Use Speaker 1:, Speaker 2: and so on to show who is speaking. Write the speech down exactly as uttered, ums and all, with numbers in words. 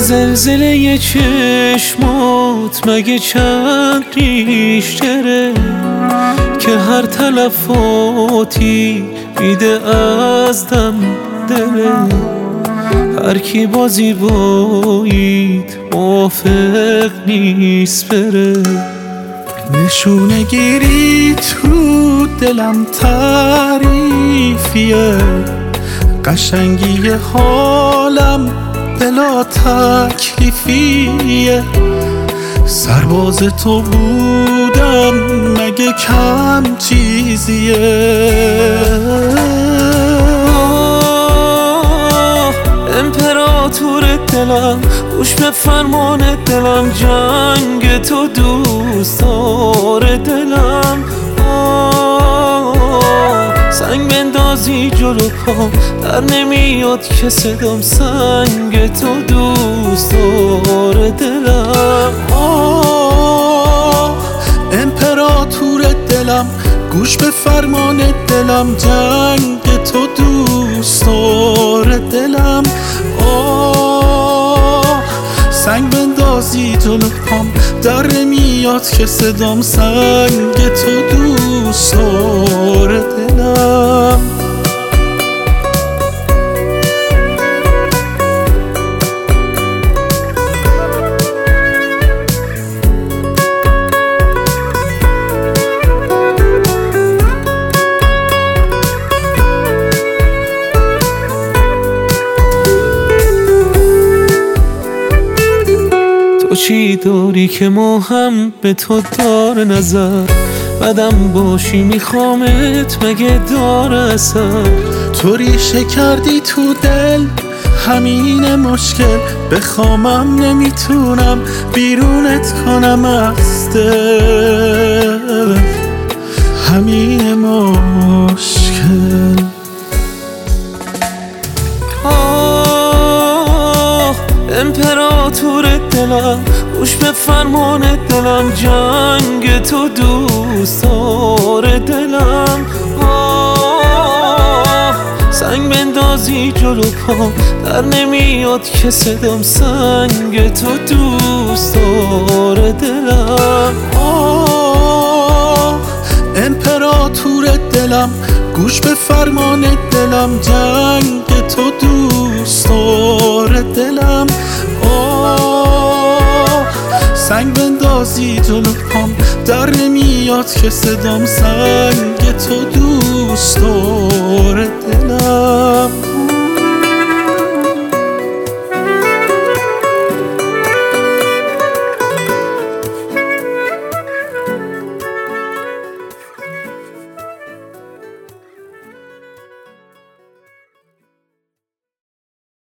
Speaker 1: زلزله چشمات مگه چند ریشتره که هر تلفاتی میده از دم دره. هر کی با زیباییت موافق نیست بره.
Speaker 2: نشونه گیری تو دلم تعریفیه، قشنگی حالم بلا تکلیفیه. سرباز تو بودم مگه کم چیزیه.
Speaker 1: آه امپراتور دلم گوش به فرمان دلم، جنگ تو دوستار دلم. آه سنگ بندازی جلو پام در نمیاد که صدام، سنگ تو دوستار دلم.
Speaker 2: آه امپراتور دلم گوش به فرمان دلم، جنگ تو دوستار دلم. آه سنگ بندازی جلو پام در نمیاد که صدام، سنگ تو دوستار دلم.
Speaker 1: تو چی داری که ما هم به تو دار نظر، بدم باشی میخوامت مگه دار اثر.
Speaker 2: تو ریشه کردی تو دل همین مشکل، بخوامم نمیتونم بیرونت کنم از دل، همین مشکل.
Speaker 1: آه امپراتور دلم گوش به فرمان دلم، جنگ تو دوستار دلم. آه سنگ بندازی جلو پام در نمیاد که صدام، سنگ تو دوستار دلم.
Speaker 2: آه امپراتور دلم گوش به فرمان دلم، جنگ تو دوستار دلم. آه سنگ بندازی جلو پام در نمیاد که صدام، سنگ تو دوستار دلم.